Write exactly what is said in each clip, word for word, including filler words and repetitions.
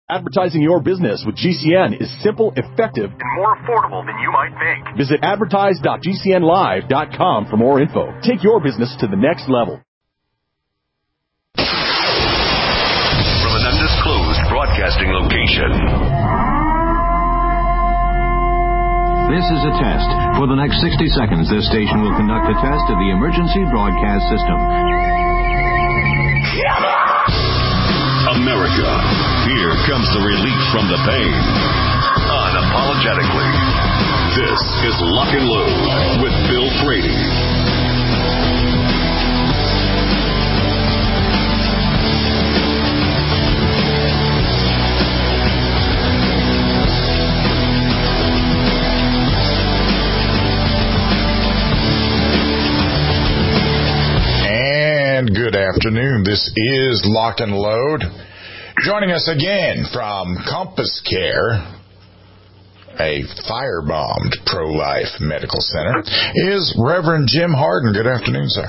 Advertising your business with G C N is simple, effective, and more affordable than you might think. Visit advertise dot g c n live dot com for more info. Take your business to the next level. From an undisclosed broadcasting location. This is a test. For the next sixty seconds, this station will conduct a test of the emergency broadcast system. America, here comes the relief from the pain. Unapologetically. This is Lock and Load with Bill Frady. Good afternoon. This is Lock and Load. Joining us again from Compass Care, a firebombed pro-life medical center, is Reverend Jim Harden. Good afternoon, sir.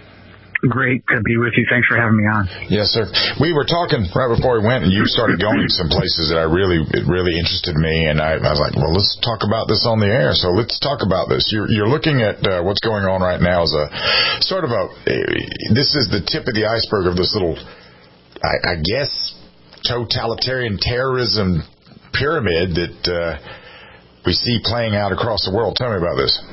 Great to be with you. Thanks for having me on. Yes, sir. We were talking right before we went, and you started going some places that I really, it really interested me, and I, I was like, well, let's talk about this on the air. So let's talk about this. You're, you're looking at uh, what's going on right now as a sort of a, this is the tip of the iceberg of this little, I, I guess, totalitarian terrorism pyramid that uh, we see playing out across the world. Tell me about this.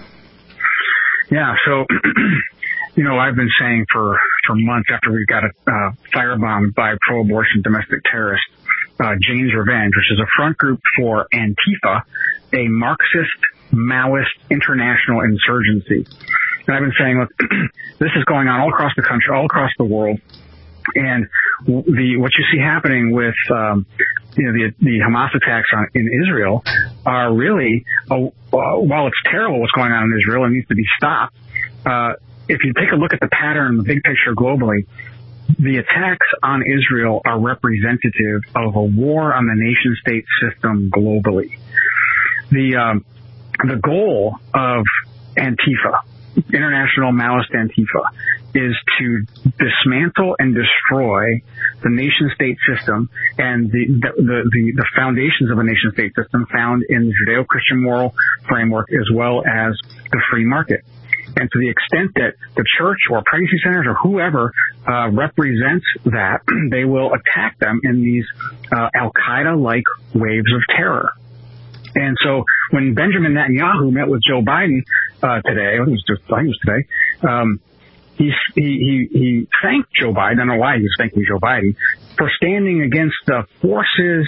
Yeah, so... You know, I've been saying for, for months after we got a uh, firebombed by pro-abortion domestic terrorist, uh, Jane's Revenge, which is a front group for Antifa, a Marxist, Maoist, international insurgency. And I've been saying, look, this is going on all across the country, all across the world. And the what you see happening with um, you know the the Hamas attacks on in Israel are really, uh, while it's terrible what's going on in Israel and needs to be stopped, uh, if you take a look at the pattern, the big picture globally, the attacks on Israel are representative of a war on the nation-state system globally. The um, the goal of Antifa, International Maoist Antifa, is to dismantle and destroy the nation-state system and the the, the, the foundations of a nation-state system found in the Judeo-Christian moral framework as well as the free market. And to the extent that the church or pregnancy centers or whoever uh, represents that, they will attack them in these uh, Al-Qaeda-like waves of terror. And so when Benjamin Netanyahu met with Joe Biden uh, today, I think it was just, I think it was today, um, he, he, he thanked Joe Biden, I don't know why he was thanking Joe Biden, for standing against the forces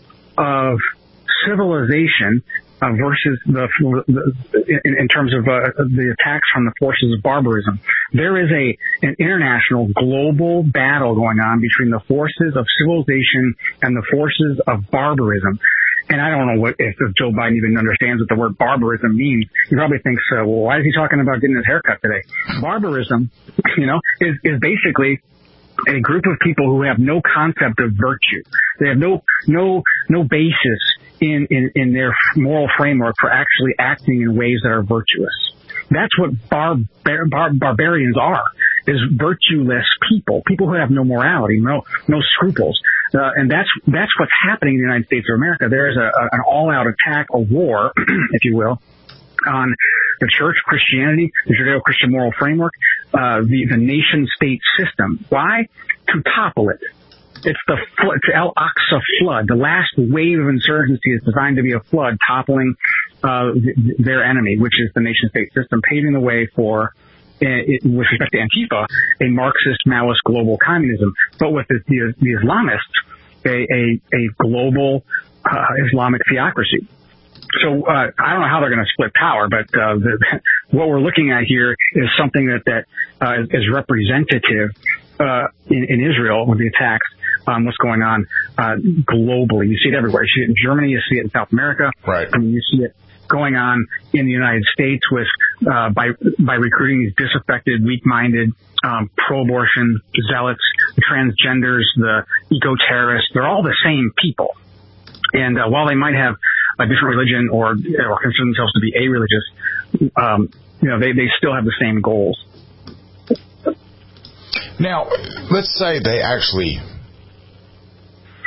of civilization Uh, versus the, the in, in terms of uh, the attacks from the forces of barbarism. There is a an international global battle going on between the forces of civilization and the forces of barbarism. And I don't know what if, if Joe Biden even understands what the word barbarism means. He probably thinks, uh, well, why is he talking about getting his haircut today? Barbarism, you know, is, is basically a group of people who have no concept of virtue. They have no no no basis in, in, in their moral framework for actually acting in ways that are virtuous. That's what bar, bar, barbarians are, is virtueless people, people who have no morality, no no scruples. Uh, and that's that's what's happening in the United States of America. There is a, a, an all-out attack, a war, if you will, on the church, Christianity, the Judeo-Christian moral framework, uh, the, the nation-state system. Why? To topple it. It's the flood, it's Al-Aqsa flood. The last wave of insurgency is designed to be a flood toppling uh, th- their enemy, which is the nation-state system, paving the way for, uh, it, with respect to Antifa, a Marxist, Maoist global communism. But with the, the, the Islamists, a, a, a global uh, Islamic theocracy. So uh, I don't know how they're going to split power, but uh, the, what we're looking at here is something that that uh, is representative uh, in, in Israel with the attacks on what's going on uh, globally. You see it everywhere. You see it in Germany. You see it in South America. Right. I mean, you see it going on in the United States with uh, by by recruiting these disaffected, weak-minded, um, pro-abortion zealots, the transgenders, the eco-terrorists. They're all the same people. And uh, while they might have a different religion or or consider themselves to be a-religious, um, you know, they, they still have the same goals. Now, let's say they actually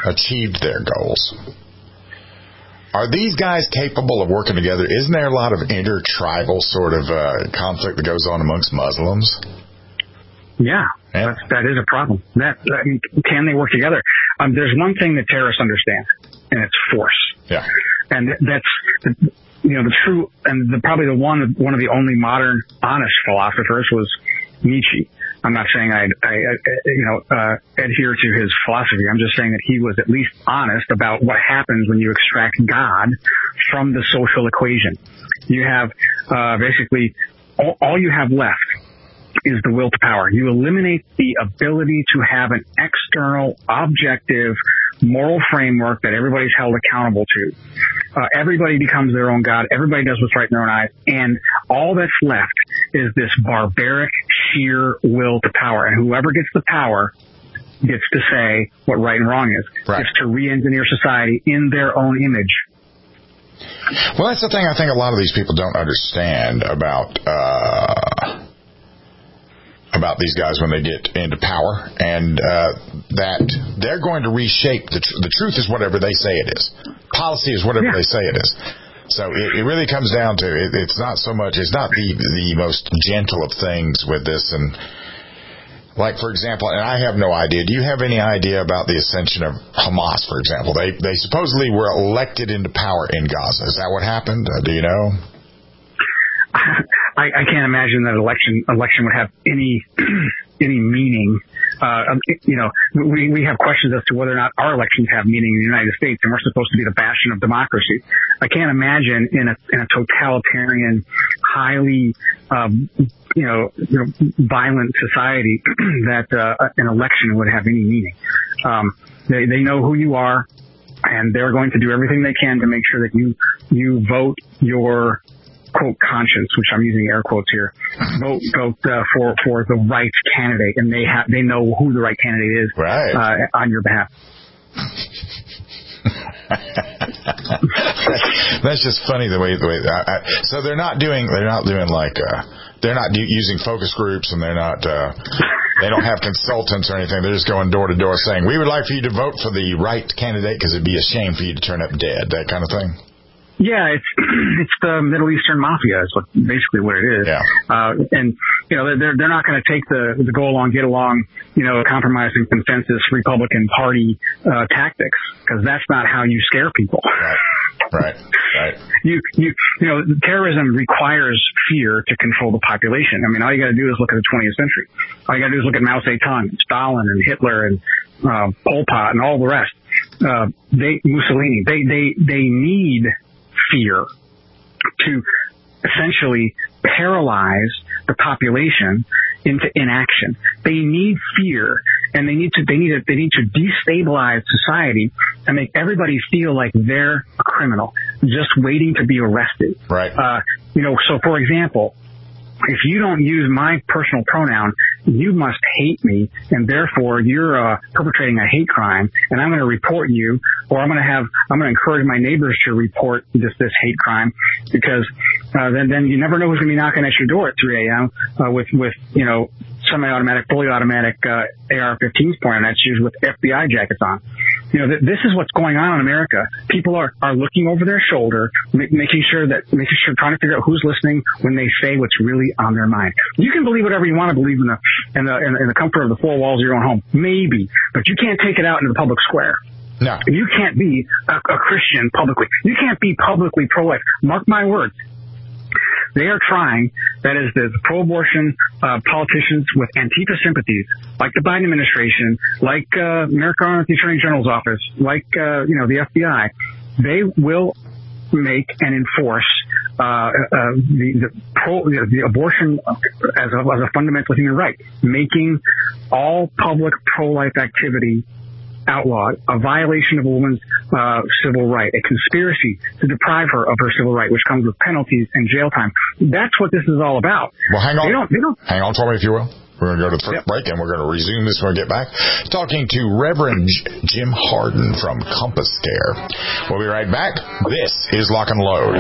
achieved their goals. Are these guys capable of working together? Isn't there a lot of inter-tribal sort of uh, conflict that goes on amongst Muslims? Yeah, yeah. That's, that is a problem. That, I mean, can they work together? Um, there's one thing that terrorists understand, and it's force. Yeah. And that's, you know, the true, and the, probably the one, one of the only modern honest philosophers was Nietzsche. I'm not saying I, I, I you know, uh, adhere to his philosophy. I'm just saying that he was at least honest about what happens when you extract God from the social equation. You have, uh, basically all, all you have left is the will to power. You eliminate the ability to have an external, objective, moral framework that everybody's held accountable to. Uh, everybody becomes their own God. Everybody does what's right in their own eyes. And all that's left is this barbaric, sheer will to power. And whoever gets the power gets to say what right and wrong is. Right. Gets to re-engineer society in their own image. Well, that's the thing I think a lot of these people don't understand about, uh, about these guys when they get into power, and uh, that they're going to reshape the tr- the truth is whatever they say it is. Policy is whatever yeah. they say it is. So it, it really comes down to it, it's not so much it's not the the most gentle of things with this. And like, for example, and I have no idea. Do you have any idea about the ascension of Hamas, for example? They they supposedly were elected into power in Gaza. Is that what happened? Uh, do you know? I, I can't imagine that election election would have any any meaning. Uh, you know, we we have questions as to whether or not our elections have meaning in the United States, and we're supposed to be the bastion of democracy. I can't imagine in a in a totalitarian, highly um, you know, you know violent society that uh, an election would have any meaning. Um, they they know who you are, and they're going to do everything they can to make sure that you you vote your quote conscience, which I'm using air quotes here, vote vote uh, for for the right candidate, and they have they know who the right candidate is right. uh, on your behalf. That's just funny the way the way. I, I, so they're not doing they're not doing like uh, they're not do, using focus groups, and they're not uh, they don't have consultants or anything. They're just going door to door saying, "We would like for you to vote for the right candidate because it'd be a shame for you to turn up dead." That kind of thing. Yeah, it's it's the Middle Eastern mafia is what basically what it is. Yeah. Uh, and you know they're they're not going to take the the go along, get along, you know, compromising consensus Republican Party uh, tactics, because that's not how you scare people. Right. Right. Right. You you you know terrorism requires fear to control the population. I mean, all you got to do is look at the twentieth century. All you got to do is look at Mao Zedong, Stalin, and Hitler, and uh, Pol Pot, and all the rest. Uh, they Mussolini. They they they need fear to essentially paralyze the population into inaction. They need fear, and they need to they need to, they need to destabilize society and make everybody feel like they're a criminal, just waiting to be arrested. Right. Uh, you know, so for example, if you don't use my personal pronoun, you must hate me, and therefore you're uh, perpetrating a hate crime, and I'm going to report you, or I'm going to have, I'm going to encourage my neighbors to report this this hate crime, because uh, then then you never know who's going to be knocking at your door at three a.m. Uh, with with you know semi-automatic, fully automatic uh, A R fifteens pointed at you with F B I jackets on. You know, th- this is what's going on in America. People are, are looking over their shoulder, ma- making sure that, making sure, trying to figure out who's listening when they say what's really on their mind. You can believe whatever you want to believe in the, in the, in the comfort of the four walls of your own home. Maybe. But you can't take it out into the public square. No. You can't be a, a Christian publicly. You can't be publicly pro-life. Mark my words. They are trying, that is, the pro-abortion uh, politicians with Antifa sympathies, like the Biden administration, like uh, Merrick Garland at the Attorney General's office, like uh, you know the F B I. They will make and enforce uh, uh, the, the, pro, the, the abortion as a, as a fundamental human right, making all public pro-life activity outlawed, a violation of a woman's uh, civil right, a conspiracy to deprive her of her civil right, which comes with penalties and jail time. That's what this is all about. Well, hang on. They don't, they don't, hang on for me, if you will. We're going to go to the first yep. break, and we're going to resume this when we get back. Talking to Reverend Jim Harden from Compass Care. We'll be right back. This is Lock and Load.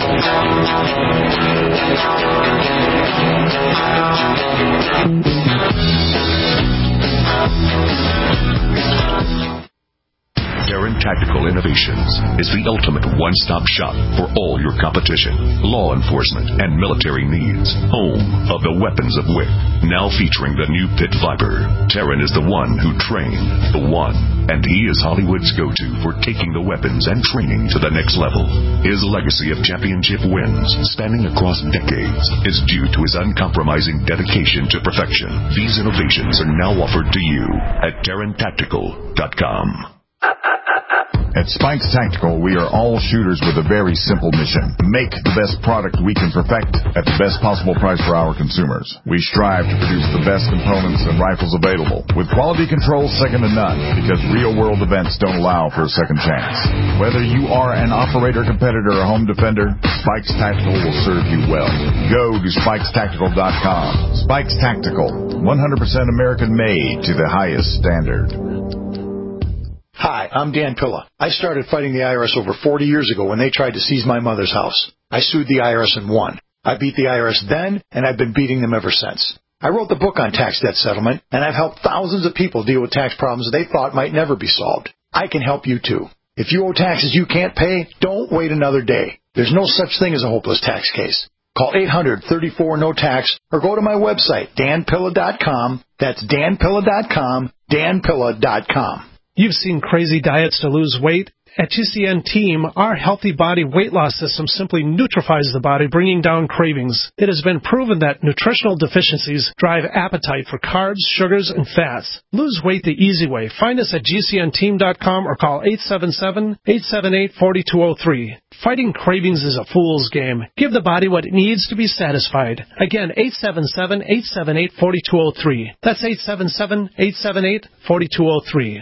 Darren Tactical Innovations is the ultimate one-stop shop for all your competition, law enforcement, and military needs. Home of the weapons of Wick. Now featuring the new Pit Viper. Darren is the one who trained the one, and he is Hollywood's go-to for taking the weapons and training to the next level. His legacy of championship wins, spanning across decades, is due to his uncompromising dedication to perfection. These innovations are now offered to you at Darren Tactical dot com. At Spikes Tactical, we are all shooters with a very simple mission. Make the best product we can perfect at the best possible price for our consumers. We strive to produce the best components and rifles available, with quality control second to none, because real-world events don't allow for a second chance. Whether you are an operator, competitor, or home defender, Spikes Tactical will serve you well. Go to Spikes Tactical dot com. Spikes Tactical, one hundred percent American-made to the highest standard. Hi, I'm Dan Pilla. I started fighting the I R S over forty years ago when they tried to seize my mother's house. I sued the I R S and won. I beat the I R S then, and I've been beating them ever since. I wrote the book on tax debt settlement, and I've helped thousands of people deal with tax problems they thought might never be solved. I can help you too. If you owe taxes you can't pay, don't wait another day. There's no such thing as a hopeless tax case. Call eight hundred, thirty-four, no tax or go to my website, Dan Pilla dot com. That's Dan Pilla dot com, Dan Pilla dot com. You've seen crazy diets to lose weight. At G C N Team, our Healthy Body weight loss system simply neutralizes the body, bringing down cravings. It has been proven that nutritional deficiencies drive appetite for carbs, sugars, and fats. Lose weight the easy way. Find us at G C N team dot com or call eight seven seven, eight seven eight, four two zero three. Fighting cravings is a fool's game. Give the body what it needs to be satisfied. Again, eight seven seven, eight seven eight, four two zero three. That's eight seven seven, eight seven eight, four two zero three.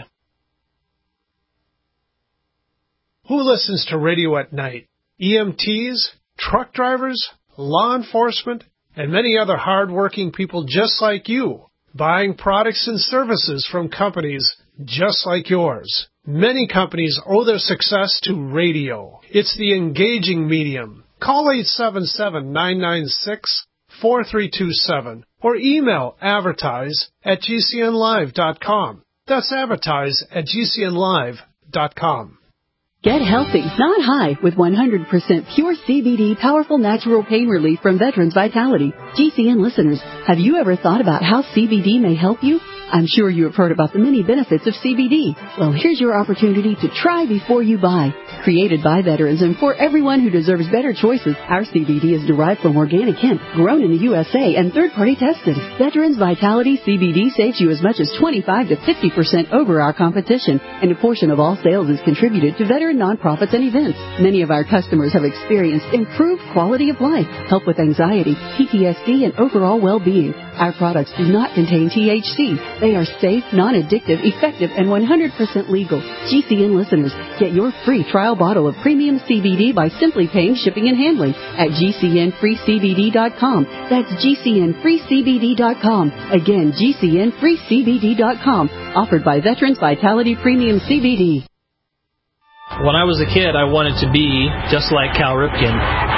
Who listens to radio at night? E M Ts, truck drivers, law enforcement, and many other hard-working people just like you, buying products and services from companies just like yours. Many companies owe their success to radio. It's the engaging medium. Call eight seven seven, nine nine six, four three two seven or email advertise at G C N live dot com. That's advertise at G C N live dot com. Get healthy, not high, with one hundred percent pure C B D powerful natural pain relief from Veterans Vitality. G C N listeners, have you ever thought about how C B D may help you? I'm sure you have heard about the many benefits of C B D. Well, here's your opportunity to try before you buy. Created by veterans and for everyone who deserves better choices, our C B D is derived from organic hemp, grown in the U S A, and third-party tested. Veterans Vitality C B D saves you as much as twenty-five to fifty percent over our competition, and a portion of all sales is contributed to veteran nonprofits and events. Many of our customers have experienced improved quality of life, help with anxiety, P T S D, and overall well-being. Our products do not contain T H C. They are safe, non-addictive, effective, and one hundred percent legal. G C N listeners, get your free trial bottle of premium C B D by simply paying shipping and handling at G C N free C B D dot com. That's G C N free C B D dot com. Again, G C N free C B D dot com. Offered by Veterans Vitality Premium C B D. When I was a kid, I wanted to be just like Cal Ripken.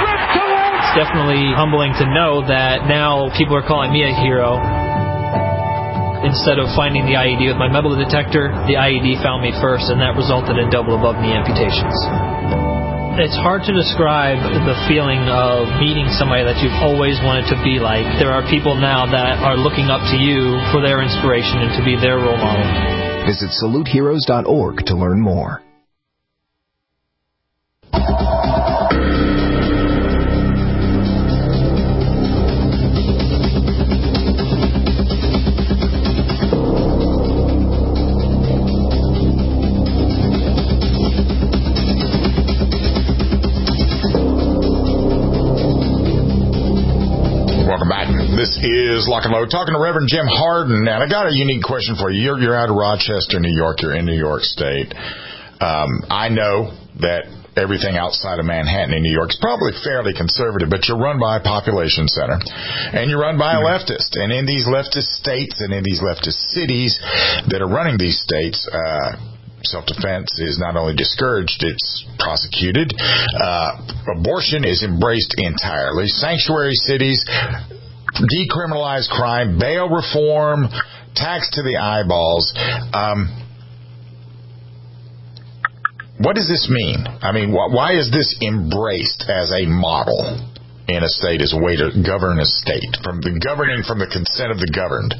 It's definitely humbling to know that now people are calling me a hero. Instead of finding the I E D with my metal detector, the I E D found me first, and that resulted in double above knee amputations. It's hard to describe the feeling of meeting somebody that you've always wanted to be like. There are people now that are looking up to you for their inspiration and to be their role model. Visit salute heroes dot org to learn more. This is Lock and Load, talking to Reverend Jim Harden, and I got a unique question for you. You're, you're out of Rochester, New York. You're in New York State. Um, I know that everything outside of Manhattan in New York is probably fairly conservative, but you're run by a population center, and you're run by a leftist. And in these leftist states and in these leftist cities that are running these states, uh, Self-defense is not only discouraged, it's prosecuted. Uh, abortion is embraced entirely. Sanctuary cities, decriminalized crime, bail reform, tax to the eyeballs. Um, what does this mean? I mean, wh- why is this embraced as a model in a state, as a way to govern a state, from the governing from the consent of the governed?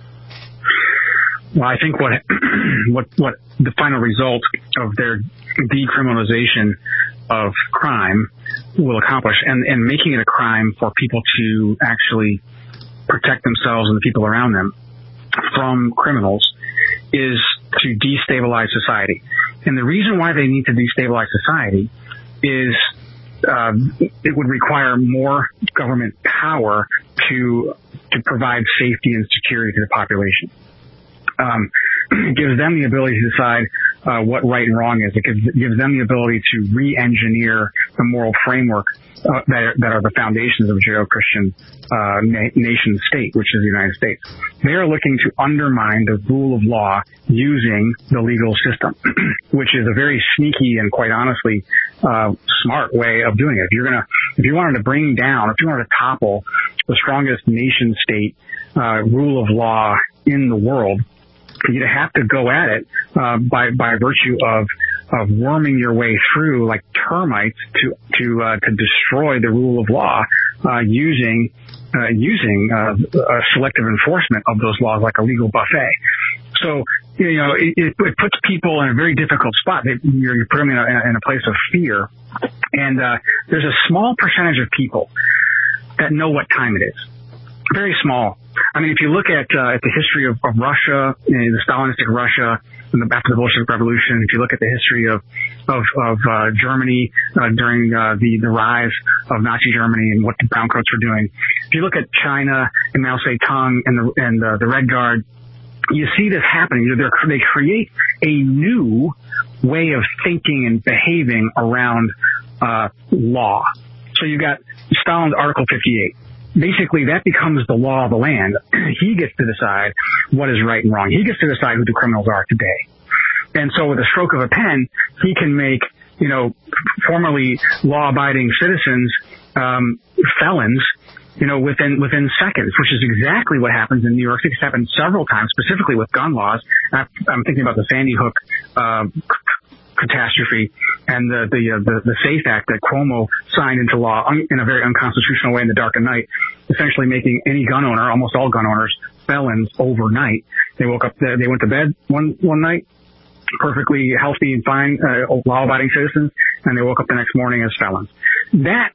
Well, I think what what what the final result of their decriminalization of crime will accomplish, and, and making it a crime for people to actually protect themselves and the people around them from criminals, is to destabilize society. And the reason why they need to destabilize society is uh, it would require more government power to to provide safety and security to the population. Um, it gives them the ability to decide uh, what right and wrong is. It gives, gives them the ability to re-engineer the moral framework uh, that, are, that are the foundations of a Judeo-Christian uh, na- nation state, which is the United States. They are looking to undermine the rule of law using the legal system, which is a very sneaky and, quite honestly, uh, smart way of doing it. If you're gonna, if you wanted to bring down, if you wanted to topple the strongest nation state uh, rule of law in the world, you'd have to go at it uh, by by virtue of of worming your way through like termites to to uh, to destroy the rule of law uh, using uh, using uh, a selective enforcement of those laws like a legal buffet. So you know it, it puts people in a very difficult spot. They, you're, you put them in a, in a place of fear, and uh, there's a small percentage of people that know what time it is. Very small. I mean, if you look at uh, at the history of, of Russia, you know, the Stalinistic Russia, and the, after the Bolshevik Revolution, if you look at the history of of, of uh, Germany uh, during uh, the the rise of Nazi Germany and what the Browncoats were doing, if you look at China and Mao Zedong and the and uh, the Red Guard, you see this happening. You know, they create a new way of thinking and behaving around uh, law. So you got Stalin's Article fifty-eight. Basically, that becomes the law of the land. He gets to decide what is right and wrong. He gets to decide who the criminals are today. And so with a stroke of a pen, he can make, you know, formerly law-abiding citizens, um, felons, you know, within, within seconds, which is exactly what happens in New York City. It's happened several times, specifically with gun laws. I'm thinking about the Sandy Hook, uh, catastrophe and the the, uh, the the SAFE Act that Cuomo signed into law un- in a very unconstitutional way in the dark of night, essentially making any gun owner, almost all gun owners, felons overnight. They woke up, they went to bed one one night, perfectly healthy and fine, uh, law-abiding citizens, and they woke up the next morning as felons. That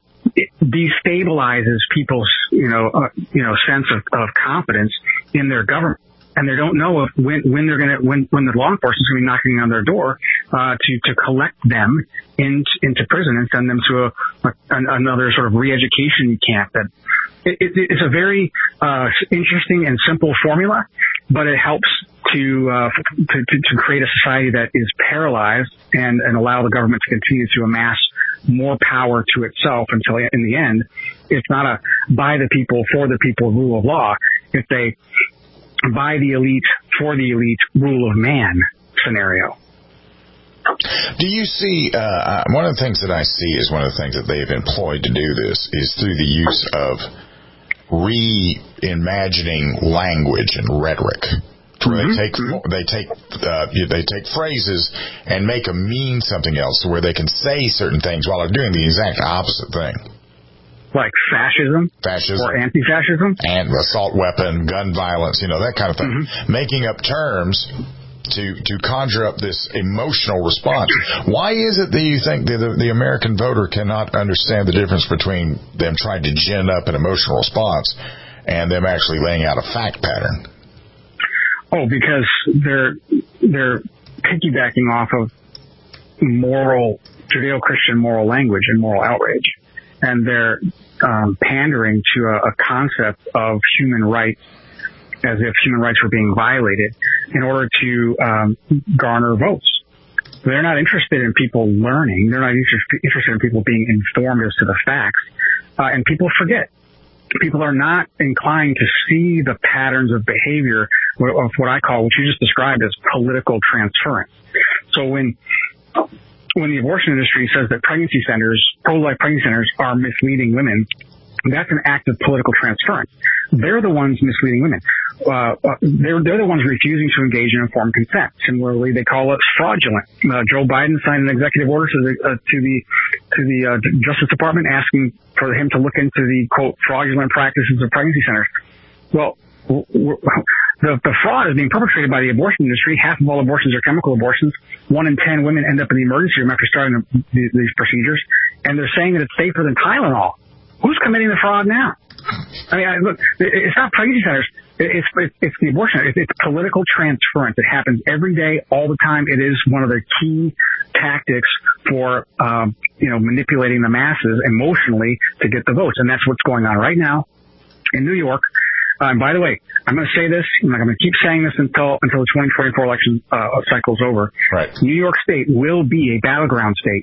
destabilizes people's, you know, uh, you know, sense of, of confidence in their government. And they don't know if when, when they're going to, when, when the law enforcement is going to be knocking on their door, uh, to, to collect them in, into prison and send them to a, a another sort of re-education camp. That it, it, it's a very, uh, interesting and simple formula, but it helps to, uh, to, to, to create a society that is paralyzed and, and allow the government to continue to amass more power to itself until in the end, it's not a by the people, for the people rule of law. It's a by the elite, for the elite, rule of man scenario. Do you see, uh, one of the things that I see is one of the things that they've employed to do this is through the use of reimagining language and rhetoric. Where mm-hmm. they take they take uh, they take phrases and make them mean something else, where they can say certain things while they're doing the exact opposite thing. Like fascism, fascism, or anti-fascism, and assault weapon, gun violence, you know, that kind of thing. Mm-hmm. Making up terms to to conjure up this emotional response. Why is it that you think the, the, the American voter cannot understand the difference between them trying to gin up an emotional response and them actually laying out a fact pattern? Oh, because they're they're piggybacking off of moral, Judeo-Christian moral language and moral outrage. And they're um, pandering to a, a concept of human rights as if human rights were being violated in order to um, garner votes. They're not interested in people learning. They're not interested in people being informed as to the facts. Uh, and people forget. People are not inclined to see the patterns of behavior of what I call, what you just described as political transference. So when when the abortion industry says that pregnancy centers, pro-life pregnancy centers, are misleading women, that's an act of political transference. They're the ones misleading women. Uh, they're, they're the ones refusing to engage in informed consent. Similarly, they call it fraudulent. Uh, Joe Biden signed an executive order to the, uh, to the, to the, uh, Justice Department asking for him to look into the, quote, fraudulent practices of pregnancy centers. Well, the, the fraud is being perpetrated by the abortion industry. Half of all abortions are chemical abortions. One in ten women end up in the emergency room after starting the, these procedures. And they're saying that it's safer than Tylenol. Who's committing the fraud now? I mean, I, look, it's not pregnancy centers. It's, it's, it's the abortion. It's, it's political transference. It happens every day, all the time. It is one of the key tactics for, um, you know, manipulating the masses emotionally to get the votes. And that's what's going on right now in New York. Uh, and by the way, I'm going to say this. I'm going to keep saying this until until the twenty twenty-four election uh, cycle is over. Right. New York State will be a battleground state.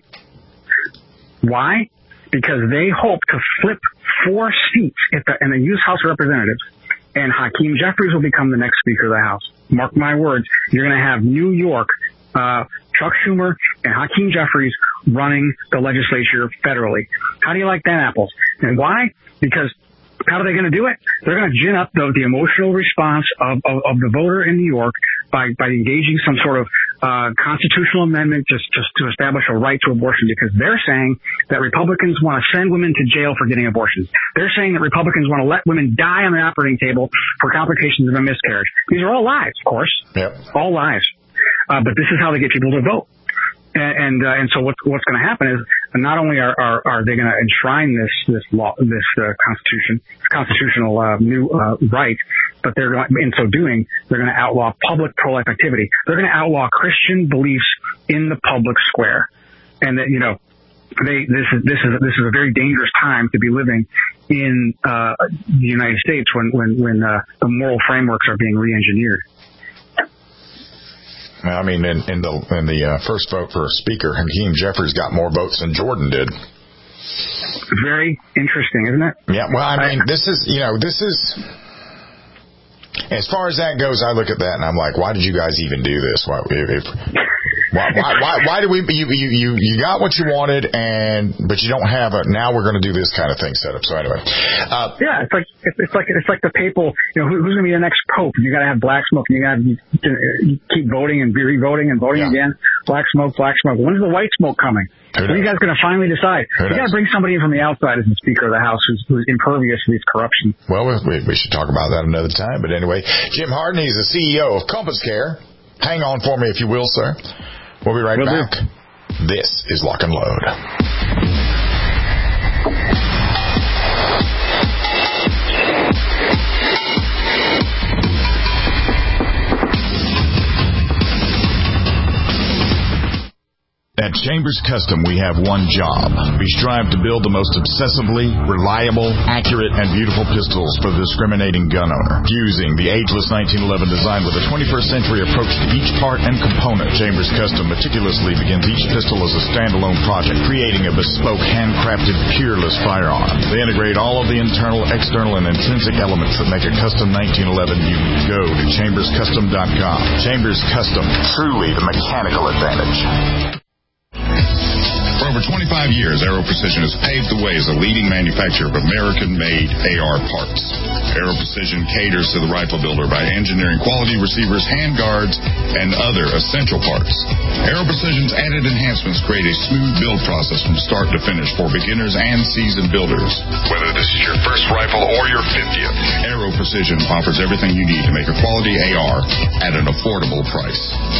Why? Because they hope to flip four seats at the, in the U S House of Representatives, and Hakeem Jeffries will become the next Speaker of the House. Mark my words. You're going to have New York, uh, Chuck Schumer and Hakeem Jeffries running the legislature federally. How do you like that, apples? And why? Because how are they going to do it? They're going to gin up the, the emotional response of, of, of the voter in New York by, by engaging some sort of uh, constitutional amendment just, just to establish a right to abortion, because they're saying that Republicans want to send women to jail for getting abortions. They're saying that Republicans want to let women die on the operating table for complications of a miscarriage. These are all lies, of course. Yep. All lies. Uh, but this is how they get people to vote. And and, uh, and so what's what's going to happen is not only are are, are they going to enshrine this this law this uh, constitution constitutional uh, new uh, right, but they're going, in so doing they're going to outlaw public pro-life activity. They're going to outlaw Christian beliefs in the public square, and that you know they this is this is this is a very dangerous time to be living in uh, the United States when when when uh, the moral frameworks are being re-engineered. I mean, in, in the in the uh, first vote for Speaker, Hakeem Jeffries got more votes than Jordan did. Very interesting, isn't it? Yeah. Well, I mean, this is you know this is as far as that goes. I look at that and I'm like, why did you guys even do this? Why if, why, why why why do we you you you you got what you wanted and but you don't have a now we're going to do this kind of thing set up. So anyway, uh, yeah, it's like it's like it's like the papal. You know, who, who's going to be the next pope? You got to have black smoke. You got to keep voting and re-voting and voting yeah. again. Black smoke, black smoke. When's the white smoke coming? When are you guys going to finally decide? Who you got to bring somebody in from the outside as the Speaker of the House who's, who's impervious to these corruption. Well, we, we should talk about that another time. But anyway, Jim Harden, he's the C E O of Compass Care. Hang on for me, if you will, sir. We'll be right Will back. Do. This is Lock and Load. At Chambers Custom, we have one job. We strive to build the most obsessively, reliable, accurate, and beautiful pistols for the discriminating gun owner. Fusing the ageless nineteen eleven design with a twenty-first century approach to each part and component, Chambers Custom meticulously begins each pistol as a standalone project, creating a bespoke, handcrafted, peerless firearm. They integrate all of the internal, external, and intrinsic elements that make a custom nineteen eleven unique. Go to chambers custom dot com. Chambers Custom, truly the mechanical advantage. For over twenty-five years, Aero Precision has paved the way as a leading manufacturer of American-made A R parts. Aero Precision caters to the rifle builder by engineering quality receivers, handguards, and other essential parts. Aero Precision's added enhancements create a smooth build process from start to finish for beginners and seasoned builders. Whether this is your first rifle or your fiftieth, Aero Precision offers everything you need to make a quality A R at an affordable price.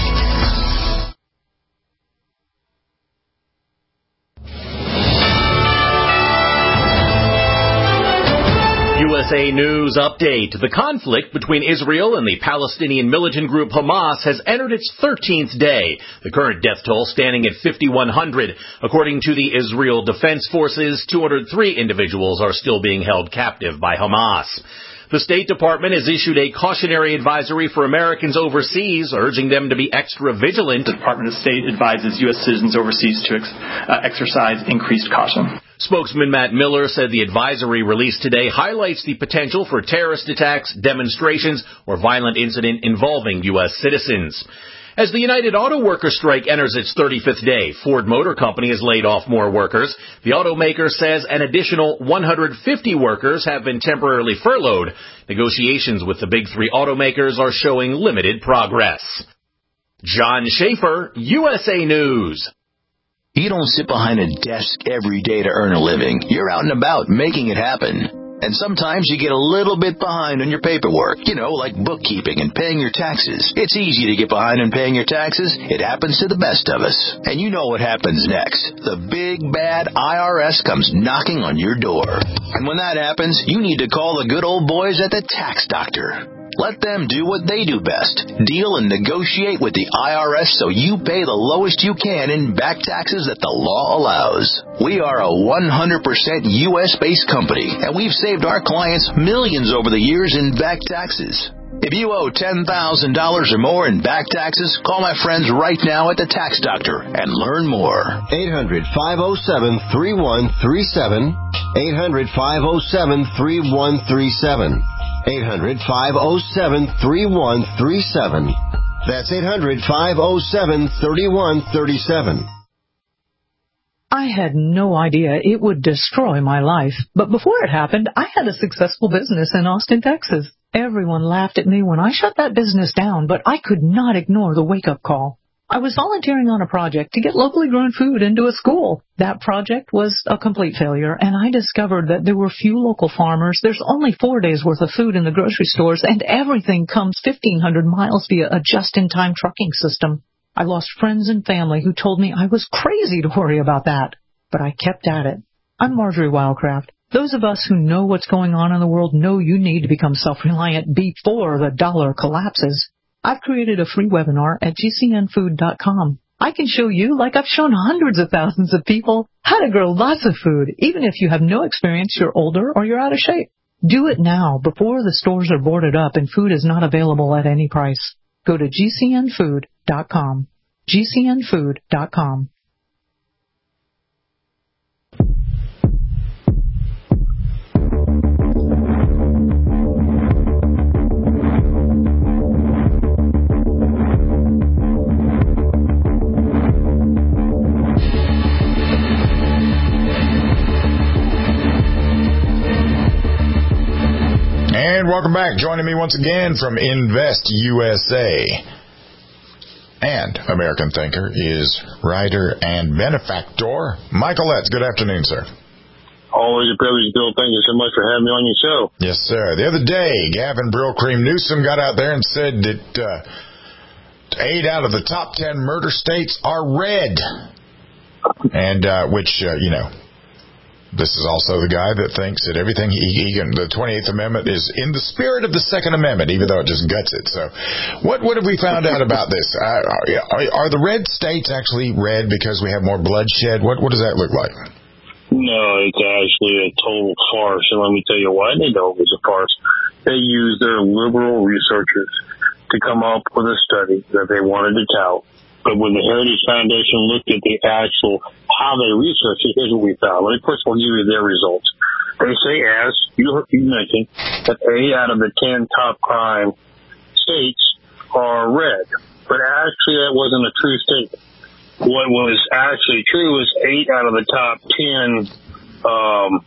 U S A News Update. The conflict between Israel and the Palestinian militant group Hamas has entered its thirteenth day, the current death toll standing at fifty-one hundred. According to the Israel Defense Forces, two hundred three individuals are still being held captive by Hamas. The State Department has issued a cautionary advisory for Americans overseas, urging them to be extra vigilant. The Department of State advises U S citizens overseas to ex- uh, exercise increased caution. Spokesman Matt Miller said the advisory released today highlights the potential for terrorist attacks, demonstrations, or violent incident involving U S citizens. As the United Auto Workers strike enters its thirty-fifth day, Ford Motor Company has laid off more workers. The automaker says an additional one hundred fifty workers have been temporarily furloughed. Negotiations with the big three automakers are showing limited progress. John Schaefer, U S A News. You don't sit behind a desk every day to earn a living. You're out and about making it happen. And sometimes you get a little bit behind on your paperwork, you know, like bookkeeping and paying your taxes. It's easy to get behind on paying your taxes. It happens to the best of us. And you know what happens next. The big, bad I R S comes knocking on your door. And when that happens, you need to call the good old boys at the Tax Doctor. Let them do what they do best. Deal and negotiate with the I R S so you pay the lowest you can in back taxes that the law allows. We are a one hundred percent U S-based company, and we've saved our clients millions over the years in back taxes. If you owe ten thousand dollars or more in back taxes, call my friends right now at the Tax Doctor and learn more. eight hundred, five oh seven, three one three seven. eight hundred, five oh seven, three one three seven. eight hundred, five oh seven, three one three seven. That's eight hundred, five oh seven, three one three seven. I had no idea it would destroy my life. But before it happened, I had a successful business in Austin, Texas. Everyone laughed at me when I shut that business down, but I could not ignore the wake-up call. I was volunteering on a project to get locally grown food into a school. That project was a complete failure, and I discovered that there were few local farmers. There's only four days' worth of food in the grocery stores, and everything comes fifteen hundred miles via a just-in-time trucking system. I lost friends and family who told me I was crazy to worry about that, but I kept at it. I'm Marjorie Wildcraft. Those of us who know what's going on in the world know you need to become self-reliant before the dollar collapses. I've created a free webinar at G C N food dot com. I can show you, like I've shown hundreds of thousands of people, how to grow lots of food, even if you have no experience, you're older, or you're out of shape. Do it now, before the stores are boarded up and food is not available at any price. Go to G C N food dot com. G C N food dot com. And welcome back. Joining me once again from Invest U S A and American Thinker is writer and benefactor Michael Letts. Good afternoon, sir. Always a privilege, Bill. Thank you so much for having me on your show. Yes, sir. The other day, Gavin Brillcream Newsom got out there and said that uh, eight out of the top ten murder states are red, and uh, which uh, you know. This is also the guy that thinks that everything he, he can, the twenty-eighth Amendment is in the spirit of the Second Amendment, even though it just guts it. So what what have we found out about this? Uh, are, are the red states actually red because we have more bloodshed? What what does that look like? No, it's actually a total farce. And let me tell you why they know it was a farce. They used their liberal researchers to come up with a study that they wanted to tout. But when the Heritage Foundation looked at the actual, how they researched it, here's what we found. Let me first of all give you their results. They say, as you, you mentioned, that eight out of the ten top crime states are red. But actually that wasn't a true statement. What was actually true is eight out of the top ten um,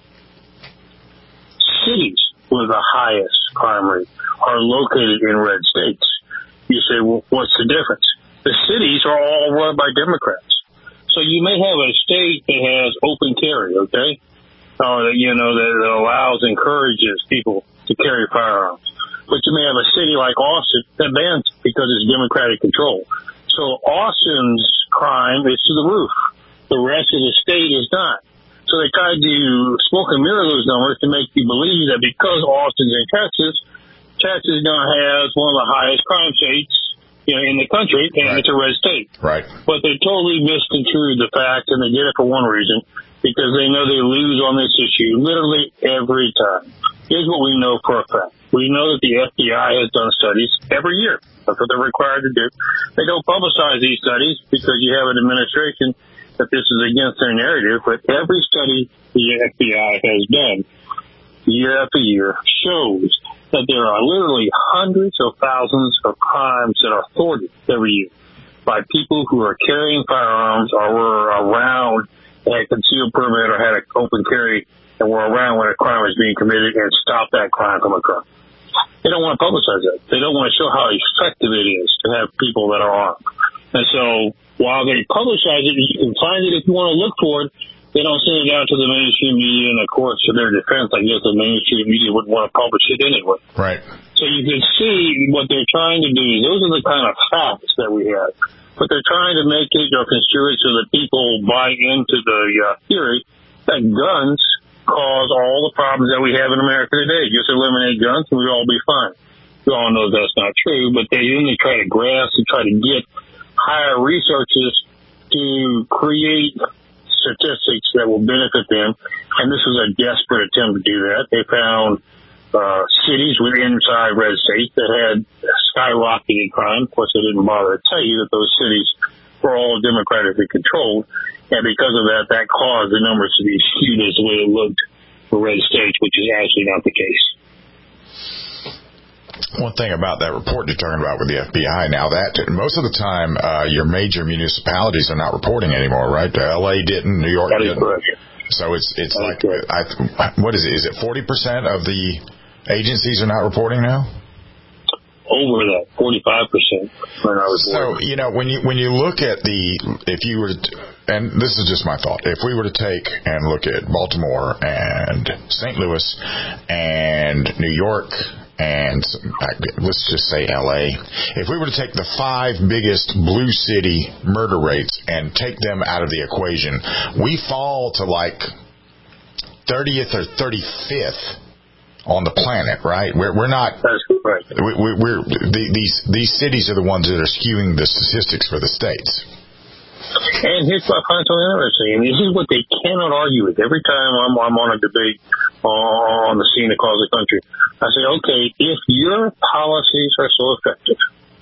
cities with the highest crime rate are located in red states. You say, well, what's the difference? The cities are all run by Democrats. So you may have a state that has open carry, okay? Or, you know, that allows, encourages people to carry firearms. But you may have a city like Austin that bans it because it's Democratic control. So Austin's crime is to the roof. The rest of the state is not. So they tried to smoke and mirror those numbers to make you believe that because Austin's in Texas, Texas now has one of the highest crime states, you know, in the country, and right. It's a red state. Right. But they totally misconstrued the facts, and they did it for one reason, because they know they lose on this issue literally every time. Here's what we know for a fact. We know that the F B I has done studies every year. That's what they're required to do. They don't publicize these studies because you have an administration that this is against their narrative, but every study the F B I has done year after year shows that there are literally hundreds of thousands of crimes that are thwarted every year. by people who are carrying firearms or were around, had a concealed permit or had an open carry, and were around when a crime was being committed and stop that crime from occurring. They don't want to publicize that. They don't want to show how effective it is to have people that are armed. And so while they publicize it, you can find it if you want to look for it. They don't send it out to the mainstream media, and of course, to their defense, I guess the mainstream media wouldn't want to publish it anyway. Right. So you can see what they're trying to do. Those are the kind of facts that we have. But they're trying to make it or construe it so that people buy into the uh, theory that guns cause all the problems that we have in America today. Just eliminate guns and we'd all be fine. We all know that's not true, but they then they try to grasp and try to get higher researchers to create statistics that will benefit them. And this was a desperate attempt to do that. They found uh, cities within inside red states that had skyrocketing crime. Of course, they didn't bother to tell you that those cities were all democratically controlled. And because of that, that caused the numbers to be skewed as the way it looked for red states, which is actually not the case. One thing about that report you're talking about with the F B I now, that most of the time uh, your major municipalities are not reporting anymore, right? L A didn't, New York that is didn't. Correct. So it's it's that like I, what is it? Is it forty percent of the agencies are not reporting now? Over that, forty-five percent when I was So, working. you know, when you when you look at the, if you were to, and this is just my thought, if we were to take and look at Baltimore and Saint Louis and New York and let's just say L A, if we were to take the five biggest blue city murder rates and take them out of the equation, we fall to like thirtieth or thirty-fifth on the planet, right? We're we're not. That's correct. We, we, we're the, these these cities are the ones that are skewing the statistics for the states. And here's what I find so interesting, and this is what they cannot argue with. Every time I'm, I'm on a debate on the scene across the country, I say, okay, if your policies are so effective,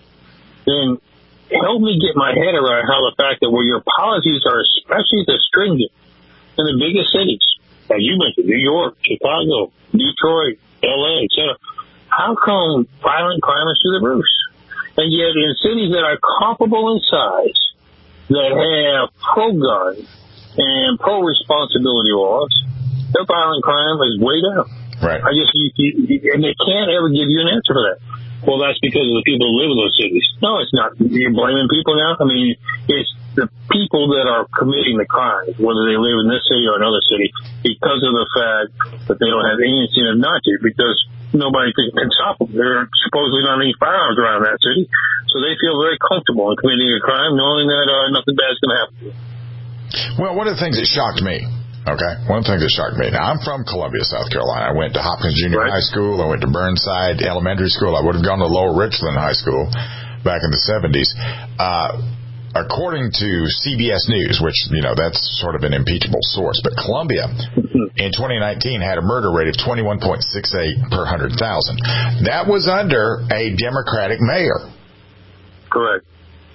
then help me get my head around how the fact that where your policies are especially the stringent in the biggest cities, as you mentioned, New York, Chicago, Detroit, L A, et cetera, how come violent crime is through the roof? And yet in cities that are comparable in size, that have pro-gun and pro-responsibility laws, their violent crime is way down. Right. I just, you, you, and they can't ever give you an answer for that. Well, that's because of the people who live in those cities. No, it's not. You're blaming people now? I mean, it's the people that are committing the crime, whether they live in this city or another city, because of the fact that they don't have any incentive not to, because nobody can, can stop them. There are supposedly not any firearms around that city, so they feel very comfortable in committing a crime, knowing that uh, nothing bad is going to happen to them. Well, one of the things that shocked me, okay, one of the things that shocked me. Now, I'm from Columbia, South Carolina. I went to Hopkins Junior Right. High School. I went to Burnside Elementary School. I would have gone to Lower Richland High School back in the seventies. Uh, according to C B S News, which, you know, that's sort of an impeachable source, but Columbia in twenty nineteen had a murder rate of twenty-one point six eight per one hundred thousand. That was under a Democratic mayor. Correct.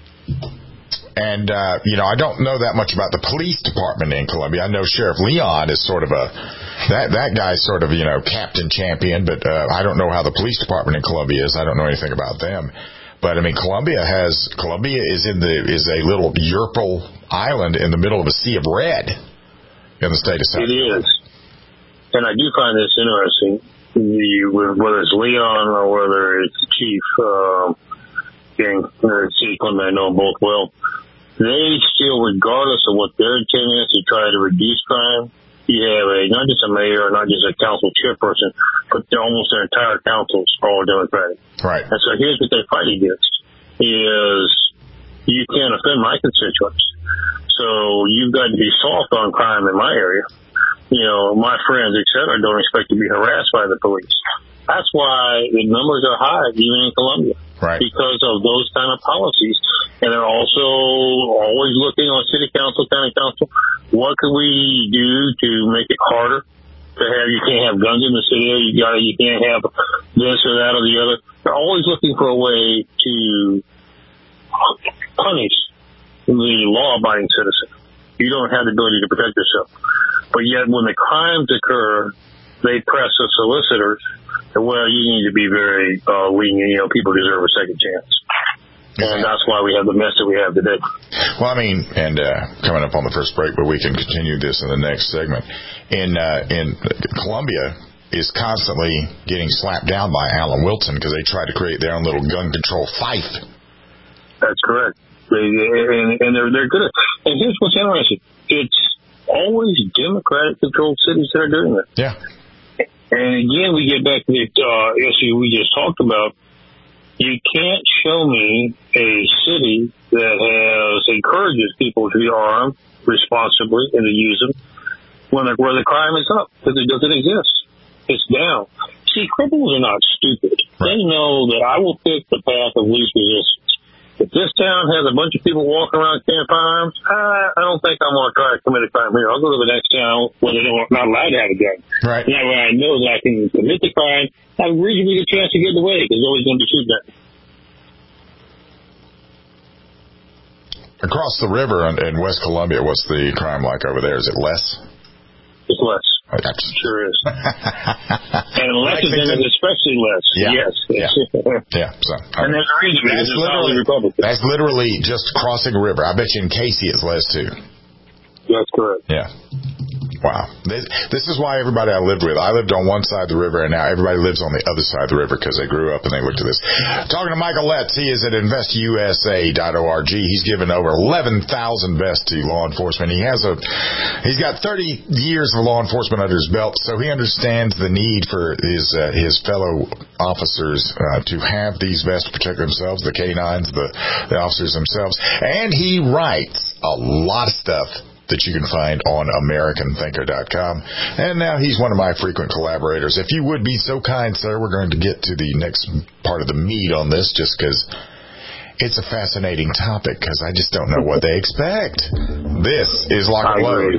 And, uh, you know, I don't know that much about the police department in Columbia. I know Sheriff Leon is sort of a, that, that guy's sort of, you know, Captain Champion, but, uh, I don't know how the police department in Columbia is. I don't know anything about them. But, I mean, Columbia has, Columbia is in the, is a little Yerpal island in the middle of a sea of red in the state of South Carolina. It is. And I do find this interesting, the, whether it's Leon or whether it's the chief, um, gang, or city Columbia, I know them both well. They still, regardless of what their intent is to try to reduce crime, you have a, not just a mayor, not just a council chairperson, but almost their entire council is all Democratic. Right. And so here's what they fight against, is you can't offend my constituents. So you've got to be soft on crime in my area. You know, my friends, et cetera, don't expect to be harassed by the police. That's why the numbers are high, even in Columbia. Right. Because of those kind of policies. And they're also always looking on city council, county council, what can we do to make it harder to have, you can't have guns in the city, you got you can't have this or that or the other. They're always looking for a way to punish the law-abiding citizen. You don't have the ability to protect yourself. But yet when the crimes occur, they press the solicitors, well, you need to be very uh, lenient. You know, people deserve a second chance. And that's why we have the mess that we have today. Well, I mean, and uh, coming up on the first break, but we can continue this in the next segment. In uh, in Colombia is constantly getting slapped down by Alan Wilson because they try to create their own little gun control fief. That's correct. They, and, and they're they're good at. And here's what's interesting: it's always Democratic-controlled cities that are doing it. Yeah. And again, we get back to the uh, issue we just talked about. You can't show me a city that has encourages people to be armed responsibly and to use them when the, where the crime is up, because it doesn't exist. It's down. See, criminals are not stupid. Right. They know that I will pick the path of least resistance. If this town has a bunch of people walking around carrying firearms, I, I don't think I'm going to try to commit a crime here. I'll go to the next town where they're not allowed to have a gun. Right. That way I know that I can commit the crime, have a reasonably good chance to get away, because there's always going to be shooting at me. Across the river in, in West Columbia, what's the crime like over there? Is it less? It's less. Oh, that's... Sure is. And less is especially less. Yeah. Yes. Yeah. yeah. So, okay. And there's a reason. That's literally, that's literally just crossing a river. I bet you in Casey it's less too. That's correct. Yeah. Wow. This, this is why everybody I lived with, I lived on one side of the river, and now everybody lives on the other side of the river because they grew up and they looked at this. Talking to Michael Letts, he is at invest U S A dot org. He's given over eleven thousand vests to law enforcement. He has a, he's got thirty years of law enforcement under his belt, so he understands the need for his uh, his fellow officers uh, to have these vests to protect themselves, the canines, the, the officers themselves. And he writes a lot of stuff that you can find on American Thinker dot com. And now he's one of my frequent collaborators. If you would be so kind, sir, we're going to get to the next part of the meat on this just because it's a fascinating topic because I just don't know what they expect. This is Lock and Load.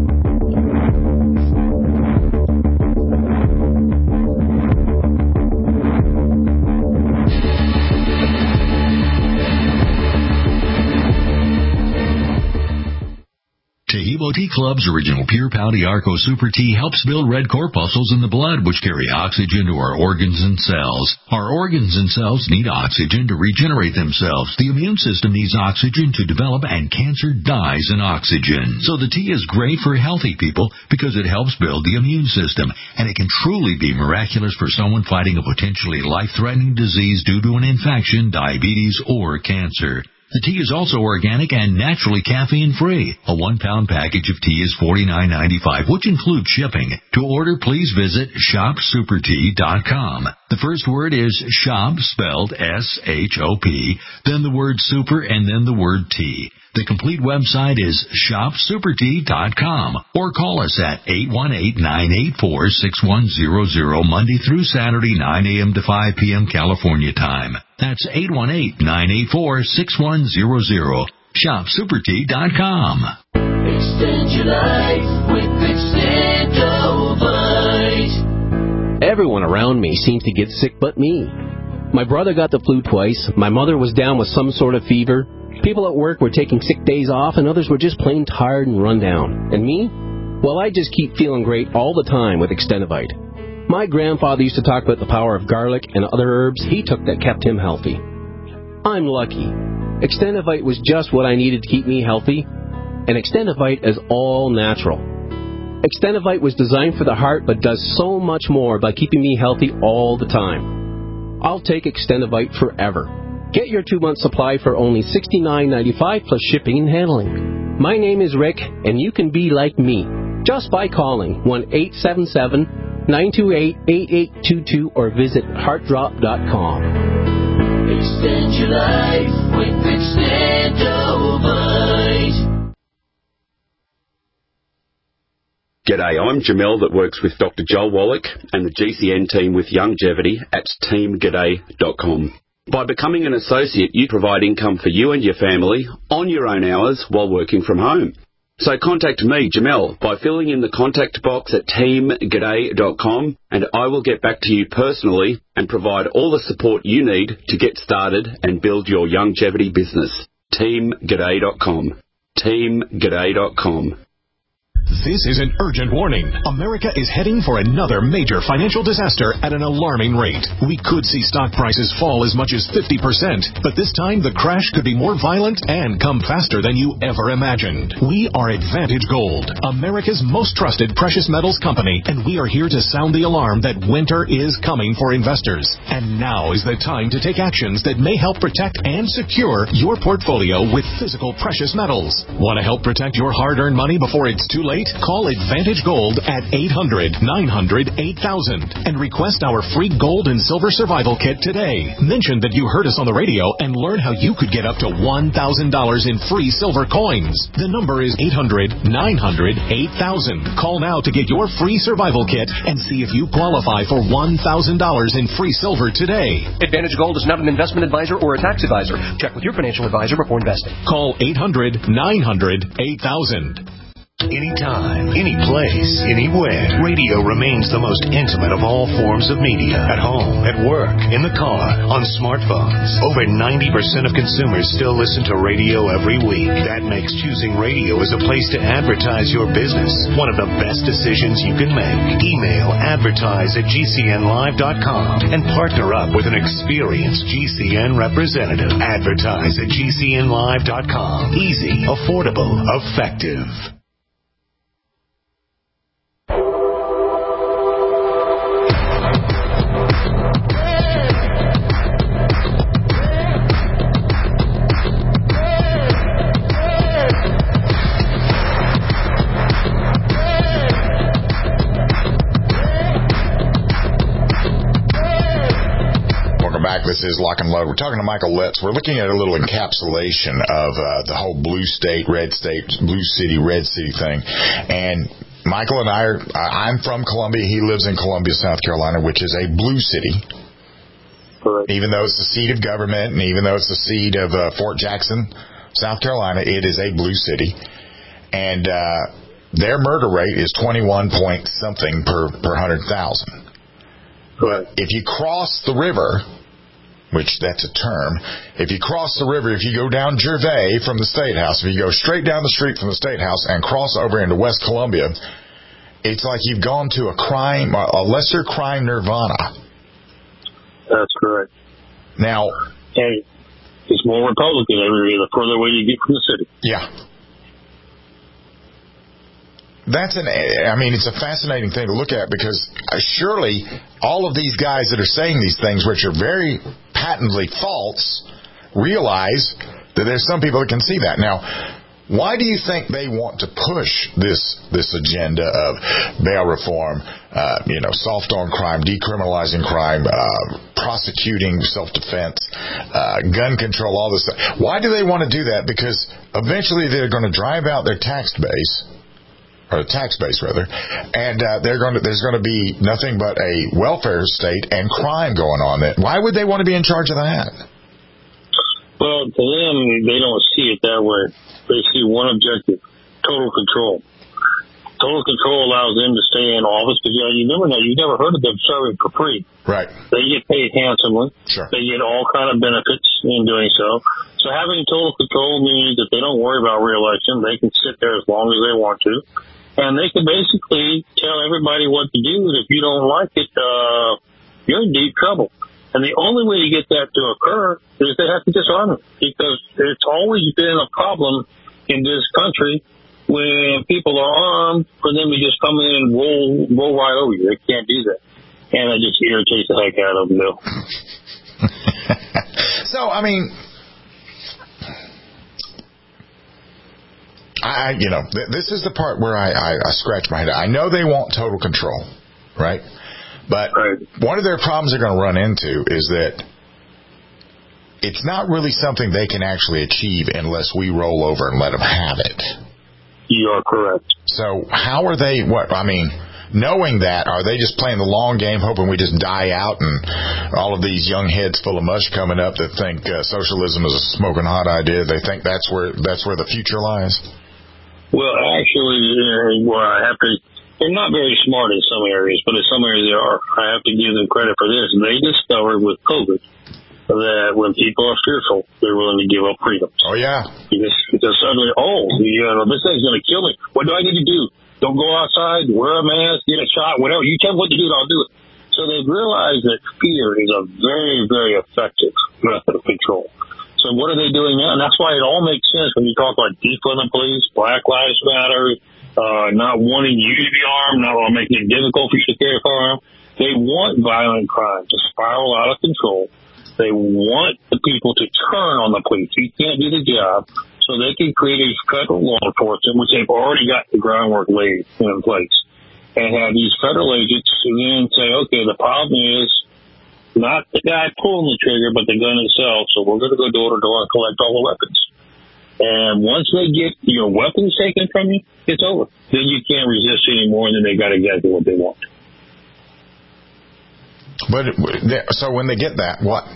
Taheebo Tea Club's original Pure Pouty Arco Super Tea helps build red corpuscles in the blood, which carry oxygen to our organs and cells. Our organs and cells need oxygen to regenerate themselves. The immune system needs oxygen to develop, and cancer dies in oxygen. So the tea is great for healthy people because it helps build the immune system, and it can truly be miraculous for someone fighting a potentially life-threatening disease due to an infection, diabetes, or cancer. The tea is also organic and naturally caffeine-free. A one-pound package of tea is forty-nine ninety-five, which includes shipping. To order, please visit shop super tea dot com. The first word is shop, spelled S H O P, then the word super, and then the word tea. The complete website is shop super tea dot com, or call us at eight one eight, nine eight four, six one zero zero, Monday through Saturday, nine a.m. to five p.m. California time. That's eight one eight, nine eight four, six one zero zero. shop super tea dot com. Extend your life with Extendovite. Everyone around me seems to get sick but me. My brother got the flu twice. My mother was down with some sort of fever. People at work were taking sick days off, and others were just plain tired and run down. And me? Well, I just keep feeling great all the time with Extendovite. My grandfather used to talk about the power of garlic and other herbs he took that kept him healthy. I'm lucky. Extendovite was just what I needed to keep me healthy, and Extendovite is all natural. Extendovite was designed for the heart but does so much more by keeping me healthy all the time. I'll take Extendovite forever. Get your two-month supply for only sixty-nine ninety-five plus shipping and handling. My name is Rick, and you can be like me just by calling one eight seven seven, nine two eight, eight eight two two or visit heart drop dot com. Extend your life with Extendovite. G'day, I'm Jamel that works with Doctor Joel Wallach and the G C N team with Longevity at team g'day dot com. By becoming an associate, you provide income for you and your family on your own hours while working from home. So contact me, Jamel, by filling in the contact box at team g'day dot com, and I will get back to you personally and provide all the support you need to get started and build your longevity business. team g'day dot com. team g'day dot com. This is an urgent warning. America is heading for another major financial disaster at an alarming rate. We could see stock prices fall as much as fifty percent, but this time the crash could be more violent and come faster than you ever imagined. We are Advantage Gold, America's most trusted precious metals company, and we are here to sound the alarm that winter is coming for investors. And now is the time to take actions that may help protect and secure your portfolio with physical precious metals. Want to help protect your hard-earned money before it's too late? Call Advantage Gold at eight hundred, nine hundred, eight thousand and request our free gold and silver survival kit today. Mention that you heard us on the radio and learn how you could get up to one thousand dollars in free silver coins. The number is eight hundred, nine hundred, eight thousand. Call now to get your free survival kit and see if you qualify for one thousand dollars in free silver today. Advantage Gold is not an investment advisor or a tax advisor. Check with your financial advisor before investing. Call eight hundred, nine hundred, eight thousand. Anytime, any place, anywhere, radio remains the most intimate of all forms of media. At home, at work, in the car, on smartphones. Over ninety percent of consumers still listen to radio every week. That makes choosing radio as a place to advertise your business one of the best decisions you can make. Email advertise at G C N live dot com and partner up with an experienced G C N representative. Advertise at G C N live dot com. Easy, affordable, effective. This is Lock and Load. We're talking to Michael Letts. We're looking at a little encapsulation of uh, the whole blue state, red state, blue city, red city thing. And Michael and I are, I'm from Columbia. He lives in Columbia, South Carolina, which is a blue city. Correct. Even though it's the seat of government and even though it's the seat of uh, Fort Jackson, South Carolina, it is a blue city. And uh, their murder rate is twenty-one point something per, per one hundred thousand. But if you cross the river, which that's a term, if you cross the river, if you go down Gervais from the State House, if you go straight down the street from the State House and cross over into West Columbia, it's like you've gone to a crime, a lesser crime nirvana. That's correct. Now, and it's more Republican every year the further away you get from the city. Yeah. That's an, I mean, it's a fascinating thing to look at because surely all of these guys that are saying these things, which are very patently false, realize that there's some people that can see that. Now, why do you think they want to push this this agenda of bail reform, uh, you know, soft on crime, decriminalizing crime, uh, prosecuting self-defense, uh, gun control, all this stuff? Why do they want to do that? Because eventually they're going to drive out their tax base, or tax base rather, and uh, they're going to, there's going to be nothing but a welfare state and crime going on. That why would they want to be in charge of that? Well, to them, they don't see it that way. They see one objective: total control. Total control allows them to stay in office because, you know, you never know. You've never heard of them serving for free. Right. They get paid handsomely. Sure. They get all kind of benefits in doing so. So having total control means that they don't worry about re-election. They can sit there as long as they want to. And they can basically tell everybody what to do. And if you don't like it, uh, you're in deep trouble. And the only way to get that to occur is they have to disarm it. Because it's always been a problem in this country when people are armed for them to just come in and roll, roll right over you. They can't do that. And it just irritates the heck out of them, Bill. So, I mean, I, you know, th- this is the part where I, I, I scratch my head. I know they want total control, right? But right. One of their problems they're going to run into is that it's not really something they can actually achieve unless we roll over and let them have it. You are correct. So how are they, what, I mean, knowing that, are they just playing the long game, hoping we just die out and all of these young heads full of mush coming up that think uh, socialism is a smoking hot idea, they think that's where that's where the future lies? Well, actually, uh, well, I have to, they're not very smart in some areas, but in some areas they are. I have to give them credit for this. They discovered with COVID that when people are fearful, they're willing to give up freedom. Oh, yeah. Because, because suddenly, oh, you know, this thing's going to kill me. What do I need to do? don't go outside, wear a mask, get a shot, whatever. You tell me what to do, and I'll do it. So they've realized that fear is a very, very effective method of control. So what are they doing now? And that's why it all makes sense when you talk about defunding police, Black Lives Matter, uh, not wanting you to be armed, not making it difficult for you to carry a firearm. They want violent crime to spiral out of control. They want the people to turn on the police. You can't do the job. So they can create a federal law enforcement, which they've already got the groundwork laid in place, and have these federal agents then say, okay, the problem is not the guy pulling the trigger, but the gun itself. So we're going to go door to door and collect all the weapons. And once they get your weapons taken from you, it's over. Then you can't resist anymore, and then they got exactly what they want. But so when they get that, what?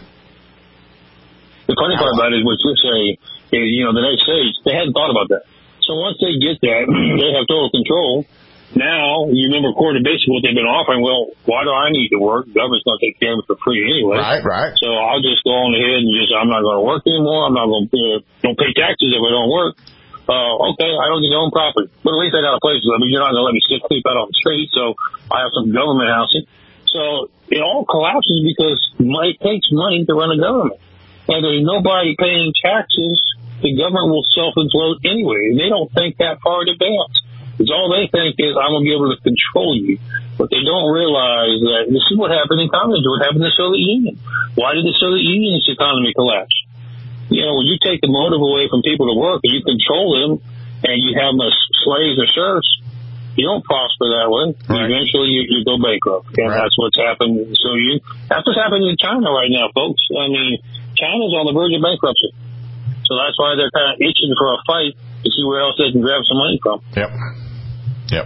The funny part about it is what you're saying is, you know, the next stage, they hadn't thought about that. So once they get that, they have total control. Now, you remember, according to basically what they've been offering, well, why do I need to work? The government's going to take care of it for free anyway. Right, right. So I'll just go on ahead and just, I'm not going to work anymore. I'm not going to uh, don't pay taxes if I don't work. Uh, okay, I don't get own property. But at least I got a place to live. You're not going to let me sit sleep out on the street, so I have some government housing. So it all collapses because it takes money to run a government. And there's nobody paying taxes. The government will self-inflate anyway. They don't think that far in advance. Because all they think is, I'm going to be able to control you. But they don't realize that this is what happened in communism, what happened in the Soviet Union. Why did the Soviet Union's economy collapse? You know, when you take the motive away from people to work and you control them and you have them as slaves or serfs, you don't prosper that way. Right. Eventually you, you go bankrupt. And right. that's what's happened. So you, that's what's happening in China right now, folks. I mean, China's on the verge of bankruptcy. So that's why they're kind of itching for a fight to see where else they can grab some money from. Yep. Yep.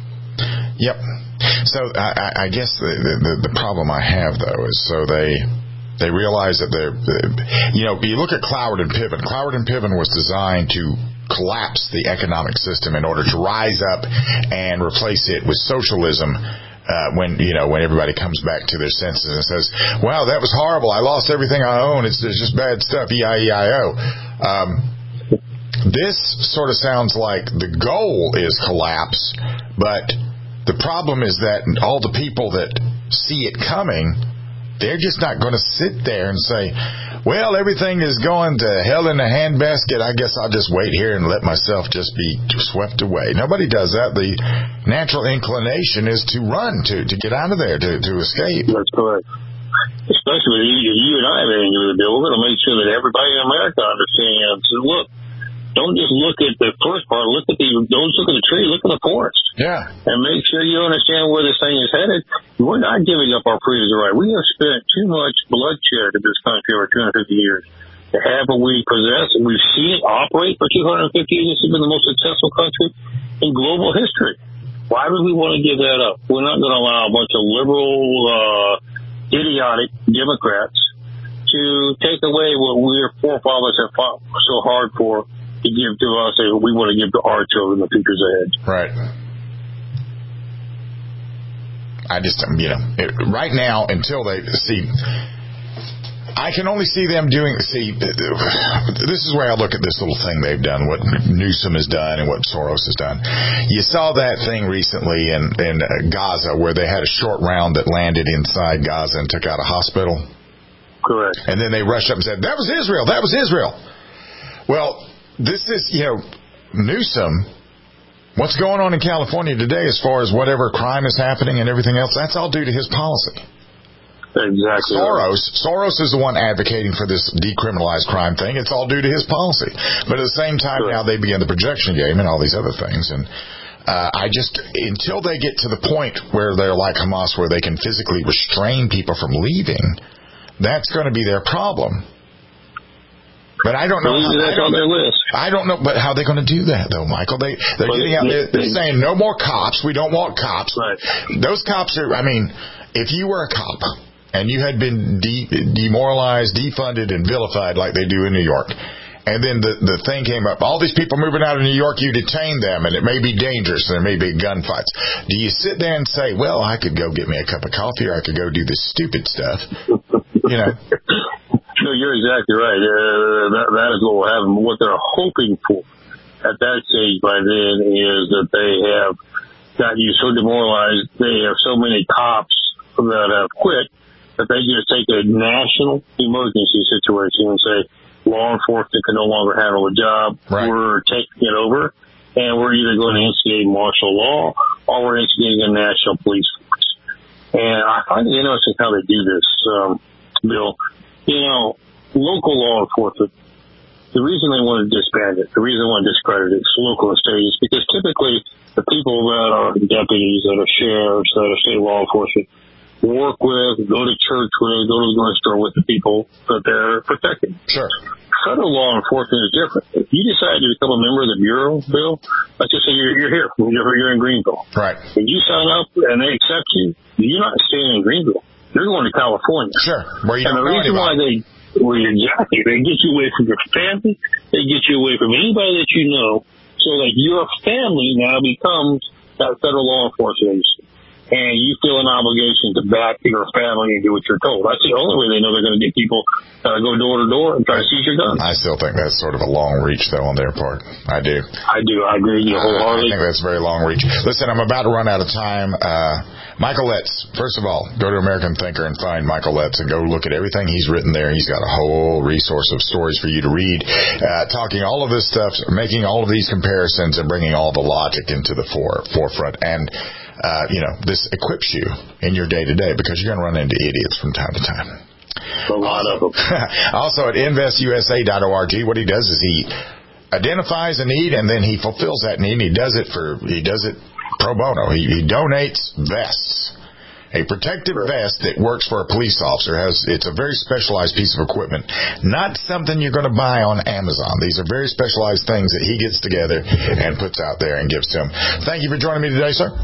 Yep. So I, I guess the, the the problem I have though is so they they realize that they're you know you look at Cloward and Piven. Cloward and Piven was designed to collapse the economic system in order to rise up and replace it with socialism. Uh, when you know when everybody comes back to their senses and says, "Wow, that was horrible. I lost everything I own. It's, it's just bad stuff." E I E I O. Um, This sort of sounds like the goal is collapse, but the problem is that all the people that see it coming, they're just not going to sit there and say, well, everything is going to hell in a handbasket. I guess I'll just wait here and let myself just be swept away. Nobody does that. The natural inclination is to run, to, to get out of there, to, to escape. That's correct. Especially you, you and I have anything to do. We're going to make sure that everybody in America understands, look, don't just look at the first part. Look at the don't look at the tree. Look at the forest. Yeah. And make sure you understand where this thing is headed. We're not giving up our freedoms of right. We have spent too much bloodshed in this country over two hundred fifty years to have what we possess, and we've seen it operate for two hundred fifty years. This has been the most successful country in global history. Why would we want to give that up? We're not going to allow a bunch of liberal, uh, idiotic Democrats to take away what our forefathers have fought so hard for. To give to us, and we want to give to our children the futures ahead. Right. I just, you know, it, right now, until they see, I can only see them doing, see, this is where I look at this little thing they've done, what Newsom has done and what Soros has done. You saw that thing recently in, in Gaza where they had a short round that landed inside Gaza and took out a hospital. Correct. And then they rushed up and said, that was Israel, that was Israel. Well, this is, you know, Newsom, what's going on in California today as far as whatever crime is happening and everything else, that's all due to his policy. Exactly. Soros, Soros is the one advocating for this decriminalized crime thing. It's all due to his policy. But at the same time, now they begin the projection game and all these other things. And uh, I just, until they get to the point where they're like Hamas, where they can physically restrain people from leaving, that's going to be their problem. But I don't know. How, that's I, don't, on their list. I don't know, but how are they going to do that, though, Michael? They they're well, getting out. They're, they're saying no more cops. We don't want cops. Right. Those cops are. I mean, if you were a cop and you had been de- demoralized, defunded, and vilified like they do in New York, and then the the thing came up, all these people moving out of New York, you detain them, and it may be dangerous, and there may be gunfights. Do you sit there and say, well, I could go get me a cup of coffee, or I could go do this stupid stuff? You know. No, you're exactly right. Uh, that, that is what will happen. What they're hoping for at that stage by then is that they have got you so demoralized. They have so many cops that have quit that they just take a national emergency situation and say, law enforcement can no longer handle the job. Right. We're taking it over, and we're either going to instigate martial law or we're instigating a national police force. And I find it interesting how they do this, um, Bill. You know, local law enforcement, the reason they want to disband it, the reason they want to discredit it, it's local and state, is because typically the people that are deputies, that are sheriffs, that are state law enforcement, work with, go to church with, go to the grocery store with the people that they're protecting. Sure. Federal law enforcement is different. If you decide to become a member of the Bureau, Bill, let's just say you're, you're here, you're, you're in Greenville. Right. If you sign up and they accept you, you're not staying in Greenville. You're going to California. Sure. Where you and don't the know reason anybody. why they, well, exactly, they get you away from your family, they get you away from anybody that you know, so that your family now becomes that federal law enforcement agency. And you feel an obligation to back your family and do what you're told. That's the only way they know they're going to get people uh, go door to door and try to seize your guns. I still think that's sort of a long reach, though, on their part. I do. I do. I agree with you wholeheartedly. I think that's very long reach. Listen, I'm about to run out of time. Uh, Michael Letts, first of all, go to American Thinker and find Michael Letts and go look at everything he's written there. He's got a whole resource of stories for you to read, uh, talking all of this stuff, making all of these comparisons and bringing all the logic into the fore, forefront. And Uh, you know, this equips you in your day-to-day because you're going to run into idiots from time to time. A lot of them. Also at invest u s a dot org, what he does is he identifies a need and then he fulfills that need. And he does it for he does it pro bono. He, he donates vests. A protective vest that works for a police officer has it's a very specialized piece of equipment, not something you're going to buy on Amazon. These are very specialized things that he gets together and puts out there and gives to them. Thank you for joining me today, sir.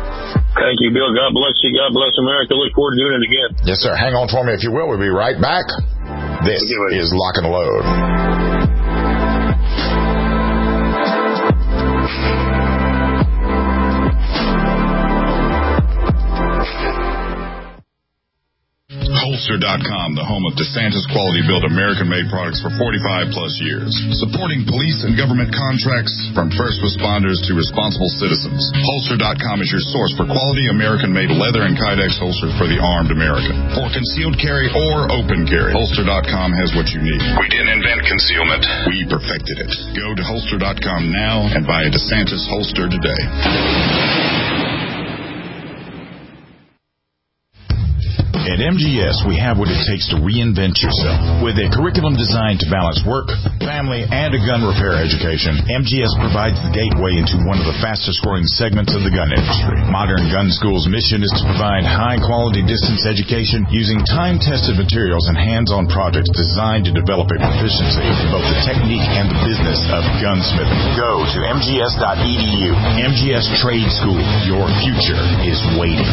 Thank you, Bill. God bless you. God bless America. Look forward to doing it again. Yes, sir. Hang on for me if you will. We'll be right back. This is Lock and Load. Holster dot com, the home of DeSantis quality built American-made products for forty-five plus years. Supporting police and government contracts from first responders to responsible citizens. Holster dot com is your source for quality American-made leather and Kydex holsters for the armed American. For concealed carry or open carry, Holster dot com has what you need. We didn't invent concealment. We perfected it. Go to Holster dot com now and buy a DeSantis holster today. At M G S, we have what it takes to reinvent yourself. With a curriculum designed to balance work, family, and a gun repair education, M G S provides the gateway into one of the fastest-growing segments of the gun industry. Modern Gun School's mission is to provide high-quality distance education using time-tested materials and hands-on projects designed to develop a proficiency in both the technique and the business of gunsmithing. Go to M G S dot E D U. M G S Trade School. Your future is waiting.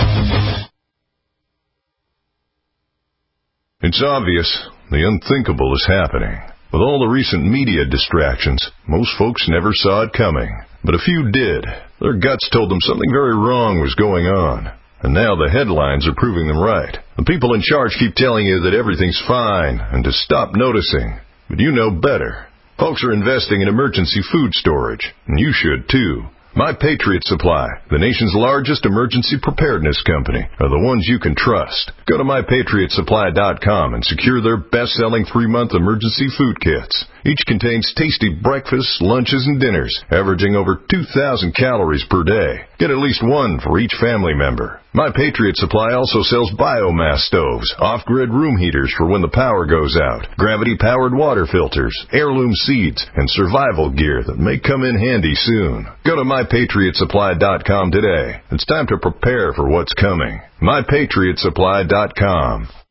It's obvious the unthinkable is happening. With all the recent media distractions, most folks never saw it coming. But a few did. Their guts told them something very wrong was going on. And now the headlines are proving them right. The people in charge keep telling you that everything's fine and to stop noticing. But you know better. Folks are investing in emergency food storage, and you should too. My Patriot Supply, the nation's largest emergency preparedness company, are the ones you can trust. Go to my patriot supply dot com and secure their best-selling three-month emergency food kits. Each contains tasty breakfasts, lunches, and dinners, averaging over two thousand calories per day. Get at least one for each family member. My Patriot Supply also sells biomass stoves, off-grid room heaters for when the power goes out, gravity-powered water filters, heirloom seeds, and survival gear that may come in handy soon. Go to my patriot supply dot com today. It's time to prepare for what's coming. my patriot supply dot com.